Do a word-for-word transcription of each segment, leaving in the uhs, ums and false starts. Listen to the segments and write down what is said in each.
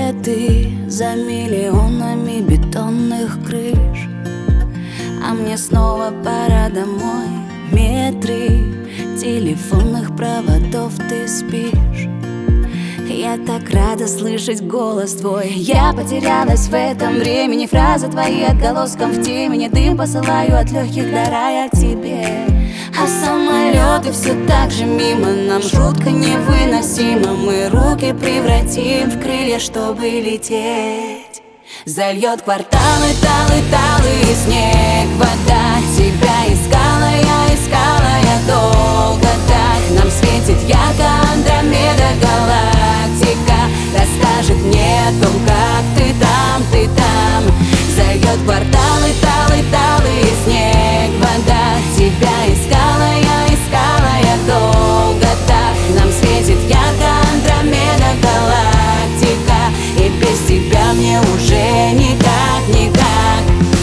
Где ты за миллионами бетонных крыш? А мне снова пора домой. Метры телефонных проводов, ты спишь. Я так рада слышать голос твой. Я потерялась в этом времени. Фразы твои отголоском в темени. Дым посылаю от легких до рая к тебе. А самолеты все так же мимо. Нам жутко невыносимо. Мы руки превратим в крылья, чтобы лететь. Зальет кварталы, талы, талы, снег, вода. Тебя искала я, искала я долго так. Нам светит ярко Андромеда, галактика. Расскажет мне о том, как ты там, ты там. Зальет кварталы, талы, талы, снег, вода. Тебя искала я, искала я долго так. Нам светит ярко Андромеда, галактика. И без тебя мне уже никак, никак.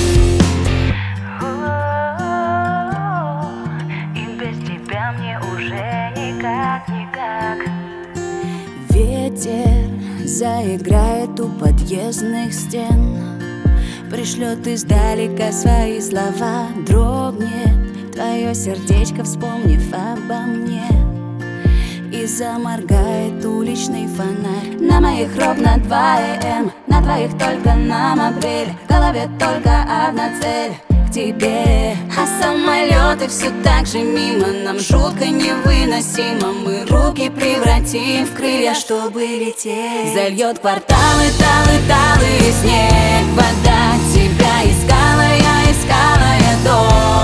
И без тебя мне уже никак, никак. Ветер заиграет у подъездных стен. Пришлет издалека свои слова. Дрогнет твое сердечко, вспомнив обо мне. И заморгает уличный фонарь. На моих ровно два эм, на твоих только нам апрель. В голове только одна цель — к тебе. А самолеты все так же мимо. Нам жутко невыносимо. Мы руки превратим в крылья, чтобы лететь. Зальет кварталы, талы, талы, снег, вода. Тебя искала я, искала я долго.